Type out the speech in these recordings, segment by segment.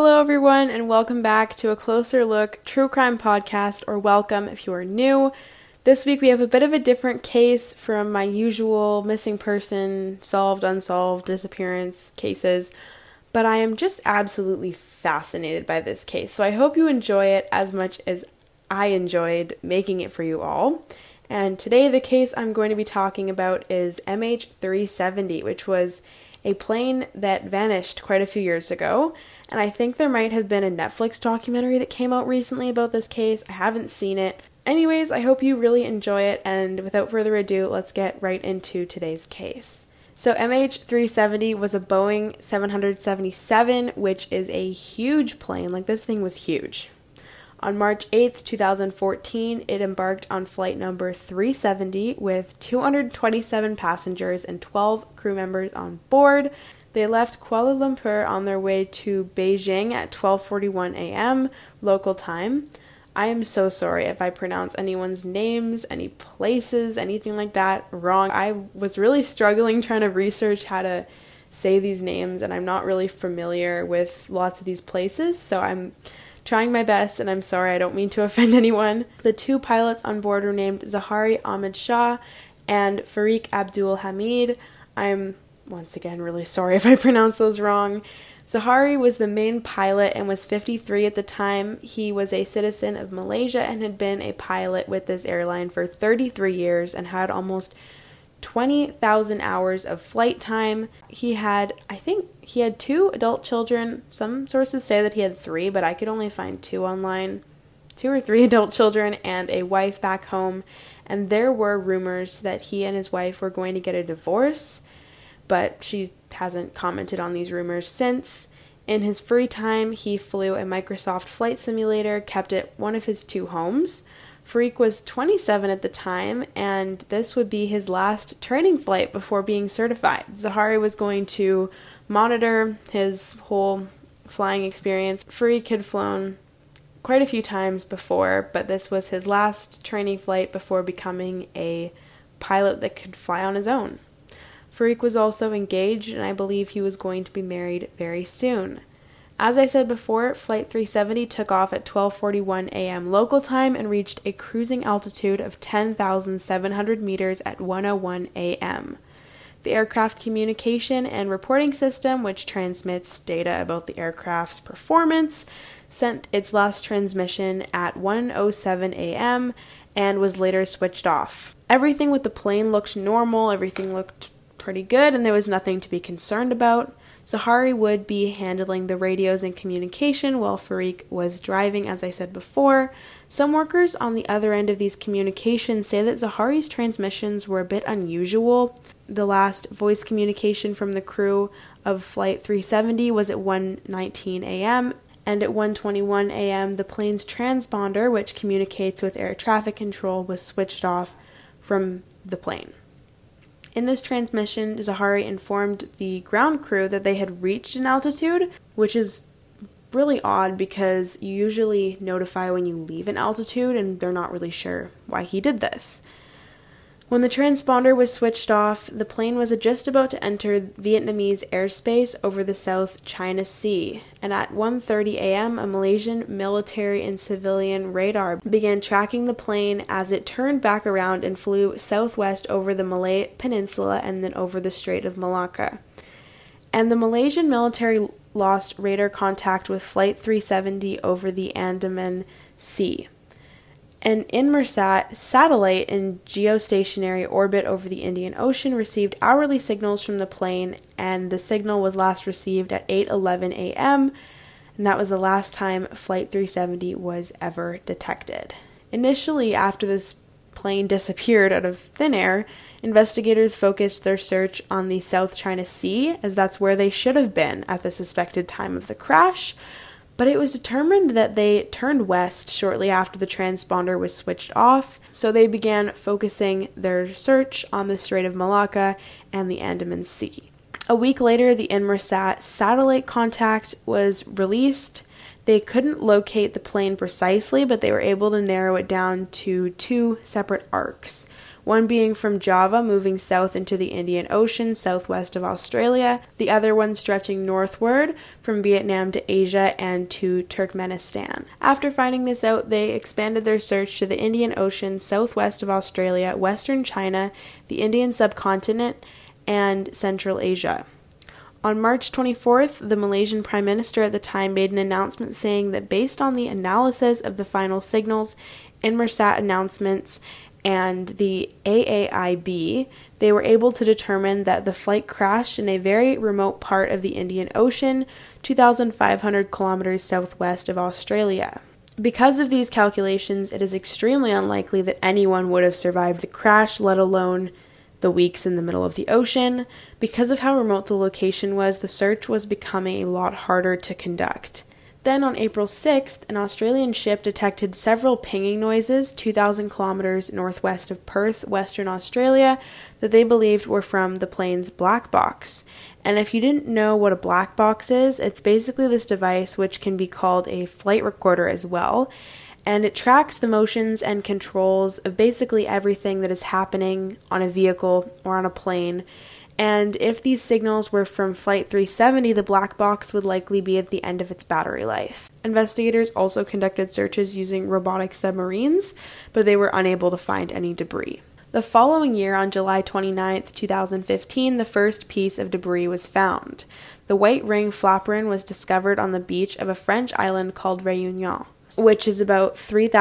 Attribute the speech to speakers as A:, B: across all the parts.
A: Hello everyone, and welcome back to a Closer Look True Crime Podcast, or welcome if you are new. This week we have a bit of a different case from my usual missing person, solved, unsolved, disappearance cases, but I am just absolutely fascinated by this case, so I hope you enjoy it as much as I enjoyed making it for you all. And today the case I'm going to be talking about is MH370, which was a plane that vanished quite a few years ago, and I think there might have been a Netflix documentary that came out recently about this case. I haven't seen it. Anyways, I hope you really enjoy it, and without further ado, let's get right into today's case. So MH370 was a Boeing 777, which is a huge plane. Like, this thing was huge. On March 8th, 2014, it embarked on flight number 370 with 227 passengers and 12 crew members on board. They left Kuala Lumpur on their way to Beijing at 12:41 a.m. local time. I am so sorry if I pronounce anyone's names, any places, anything like that wrong. I was really struggling trying to research how to say these names, and I'm not really familiar with lots of these places, so I'm trying my best, and I'm sorry, I don't mean to offend anyone. The two pilots on board were named Zahari Ahmed Shah and Farik Abdul Hamid. I'm, once again, really sorry if I pronounce those wrong. Zahari was the main pilot and was 53 at the time. He was a citizen of Malaysia and had been a pilot with this airline for 33 years and had almost 20,000 hours of flight time. I think he had 2 adult children. Some sources say that he had 3, but I could only find 2 online. 2 or 3 adult children and a wife back home. And there were rumors that he and his wife were going to get a divorce, but she hasn't commented on these rumors since. In his free time, he flew a Microsoft Flight Simulator, kept it one of his 2 homes. Farik was 27 at the time, and this would be his last training flight before being certified. Zahari was going to monitor his whole flying experience. Farik had flown quite a few times before, but this was his last training flight before becoming a pilot that could fly on his own. Farik was also engaged, and I believe he was going to be married very soon. As I said before, Flight 370 took off at 12:41 a.m. local time and reached a cruising altitude of 10,700 meters at 1:01 a.m. The aircraft communication and reporting system, which transmits data about the aircraft's performance, sent its last transmission at 1:07 a.m. and was later switched off. Everything with the plane looked normal, everything looked pretty good, and there was nothing to be concerned about. Zahari would be handling the radios and communication while Farik was driving, as I said before. Some workers on the other end of these communications say that Zahari's transmissions were a bit unusual. The last voice communication from the crew of Flight 370 was at 1:19 a.m., and at 1:21 a.m. the plane's transponder, which communicates with air traffic control, was switched off from the plane. In this transmission, Zahari informed the ground crew that they had reached an altitude, which is really odd because you usually notify when you leave an altitude, and they're not really sure why he did this. When the transponder was switched off, the plane was just about to enter Vietnamese airspace over the South China Sea, and at 1:30 a.m., a Malaysian military and civilian radar began tracking the plane as it turned back around and flew southwest over the Malay Peninsula and then over the Strait of Malacca. And the Malaysian military lost radar contact with Flight 370 over the Andaman Sea. An Inmarsat satellite in geostationary orbit over the Indian Ocean received hourly signals from the plane, and the signal was last received at 8:11 a.m., and that was the last time Flight 370 was ever detected. Initially, after this plane disappeared out of thin air, investigators focused their search on the South China Sea, as that's where they should have been at the suspected time of the crash. But it was determined that they turned west shortly after the transponder was switched off, so they began focusing their search on the Strait of Malacca and the Andaman Sea. A week later, the Inmarsat satellite contact was released. They couldn't locate the plane precisely, but they were able to narrow it down to 2 separate arcs, one being from Java moving south into the Indian Ocean southwest of Australia, the other one stretching northward from Vietnam to Asia and to Turkmenistan. After finding this out, they expanded their search to the Indian Ocean southwest of Australia, western China, the Indian subcontinent, and Central Asia. On March 24th, the Malaysian Prime Minister at the time made an announcement saying that based on the analysis of the final signals, Inmarsat announcements, and the AAIB, they were able to determine that the flight crashed in a very remote part of the Indian Ocean, 2,500 kilometers southwest of Australia. Because of these calculations, it is extremely unlikely that anyone would have survived the crash, let alone the weeks in the middle of the ocean. Because of how remote the location was, the search was becoming a lot harder to conduct. Then on April 6th, an Australian ship detected several pinging noises 2,000 kilometers northwest of Perth, Western Australia, that they believed were from the plane's black box. And if you didn't know what a black box is, it's basically this device which can be called a flight recorder as well. And it tracks the motions and controls of basically everything that is happening on a vehicle or on a plane. And if these signals were from Flight 370, the black box would likely be at the end of its battery life. Investigators also conducted searches using robotic submarines, but they were unable to find any debris. The following year, on July 29, 2015, the first piece of debris was found. The white ring flaperon was discovered on the beach of a French island called Réunion, which is about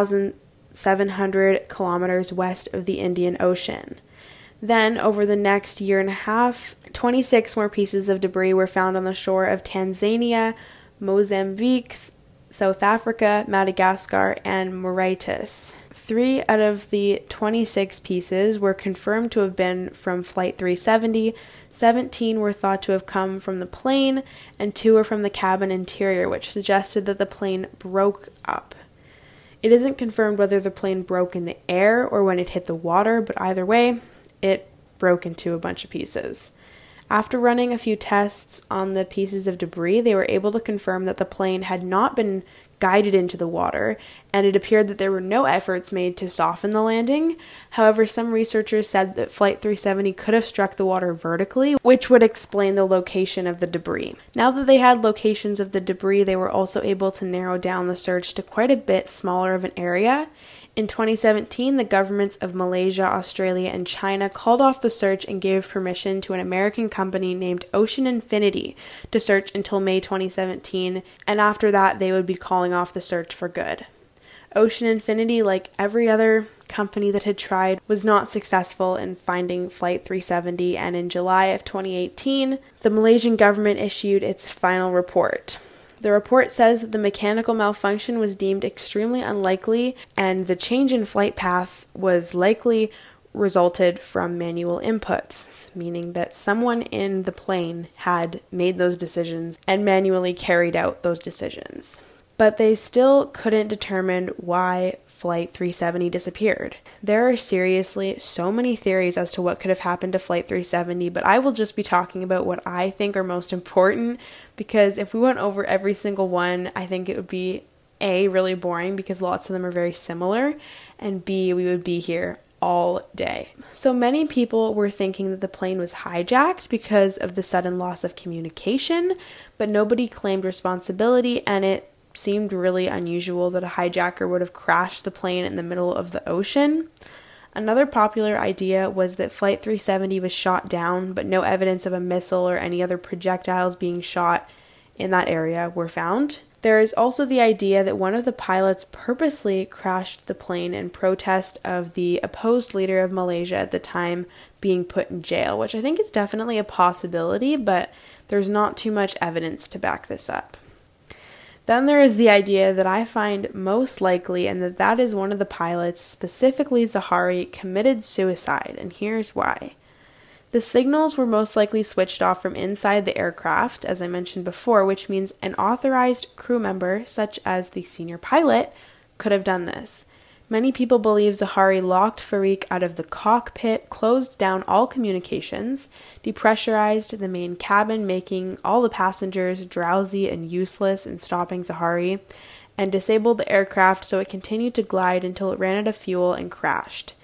A: 3,700 kilometers west of the Indian Ocean. Then, over the next year and a half, 26 more pieces of debris were found on the shore of Tanzania, Mozambique, South Africa, Madagascar, and Mauritius. 3 out of the 26 pieces were confirmed to have been from Flight 370, 17 were thought to have come from the plane, and 2 were from the cabin interior, which suggested that the plane broke up. It isn't confirmed whether the plane broke in the air or when it hit the water, but either way, it broke into a bunch of pieces. After running a few tests on the pieces of debris, they were able to confirm that the plane had not been guided into the water, and it appeared that there were no efforts made to soften the landing. However, some researchers said that Flight 370 could have struck the water vertically, which would explain the location of the debris. Now that they had locations of the debris, they were also able to narrow down the search to quite a bit smaller of an area. In 2017, the governments of Malaysia, Australia, and China called off the search and gave permission to an American company named Ocean Infinity to search until May 2017, and after that, they would be calling off the search for good. Ocean Infinity, like every other company that had tried, was not successful in finding Flight 370, and in July of 2018, the Malaysian government issued its final report. The report says that the mechanical malfunction was deemed extremely unlikely, and the change in flight path was likely resulted from manual inputs, meaning that someone in the plane had made those decisions and manually carried out those decisions. But they still couldn't determine why Flight 370 disappeared. There are seriously so many theories as to what could have happened to Flight 370, but I will just be talking about what I think are most important, because if we went over every single one, I think it would be A, really boring because lots of them are very similar, and B, we would be here all day. So many people were thinking that the plane was hijacked because of the sudden loss of communication, but nobody claimed responsibility, and it seemed really unusual that a hijacker would have crashed the plane in the middle of the ocean. Another popular idea was that Flight 370 was shot down, but no evidence of a missile or any other projectiles being shot in that area were found. There is also the idea that one of the pilots purposely crashed the plane in protest of the opposed leader of Malaysia at the time being put in jail, which I think is definitely a possibility, but there's not too much evidence to back this up. Then there is the idea that I find most likely, and that is one of the pilots, specifically Zaharie, committed suicide, and here's why. The signals were most likely switched off from inside the aircraft, as I mentioned before, which means an authorized crew member, such as the senior pilot, could have done this. Many people believe Zaharie locked Farik out of the cockpit, closed down all communications, depressurized the main cabin, making all the passengers drowsy and useless in stopping Zaharie, and disabled the aircraft so it continued to glide until it ran out of fuel and crashed.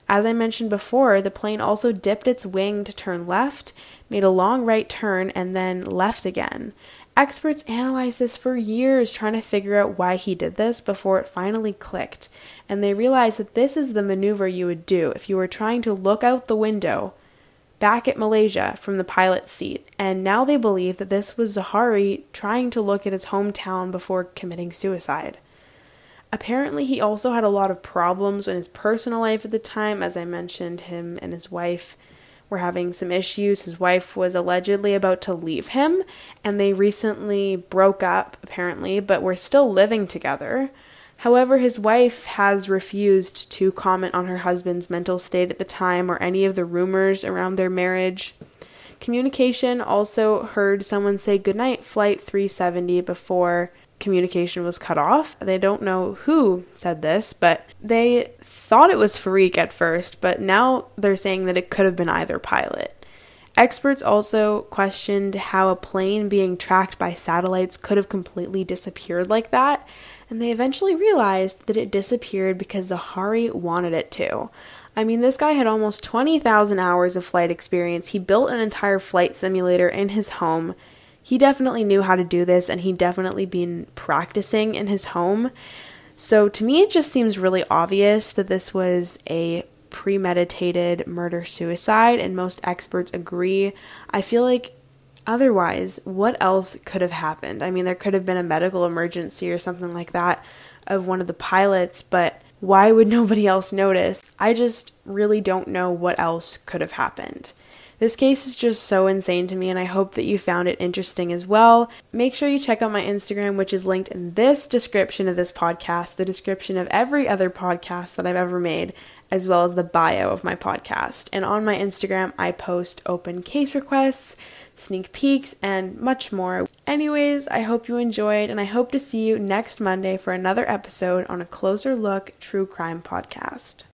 A: As I mentioned before, the plane also dipped its wing to turn left, made a long right turn, and then left again. Experts analyzed this for years, trying to figure out why he did this before it finally clicked, and they realized that this is the maneuver you would do if you were trying to look out the window back at Malaysia from the pilot's seat, and now they believe that this was Zaharie trying to look at his hometown before committing suicide. Apparently, he also had a lot of problems in his personal life at the time. As I mentioned, him and his wife were having some issues. His wife was allegedly about to leave him, and they recently broke up, apparently, but were still living together. However, his wife has refused to comment on her husband's mental state at the time or any of the rumors around their marriage. Communication also heard someone say goodnight, Flight 370, before communication was cut off. They don't know who said this, but they thought it was Farik at first, but now they're saying that it could have been either pilot. Experts also questioned how a plane being tracked by satellites could have completely disappeared like that, and they eventually realized that it disappeared because Zaharie wanted it to. I mean, this guy had almost 20,000 hours of flight experience. He built an entire flight simulator in his home. He definitely knew how to do this, and he'd definitely been practicing in his home. So to me, it just seems really obvious that this was a premeditated murder-suicide, and most experts agree. I feel like otherwise, what else could have happened? I mean, there could have been a medical emergency or something like that of one of the pilots, but why would nobody else notice? I just really don't know what else could have happened. This case is just so insane to me, and I hope that you found it interesting as well. Make sure you check out my Instagram, which is linked in this description of this podcast, the description of every other podcast that I've ever made, as well as the bio of my podcast. And on my Instagram, I post open case requests, sneak peeks, and much more. Anyways, I hope you enjoyed, and I hope to see you next Monday for another episode on a Closer Look True Crime podcast.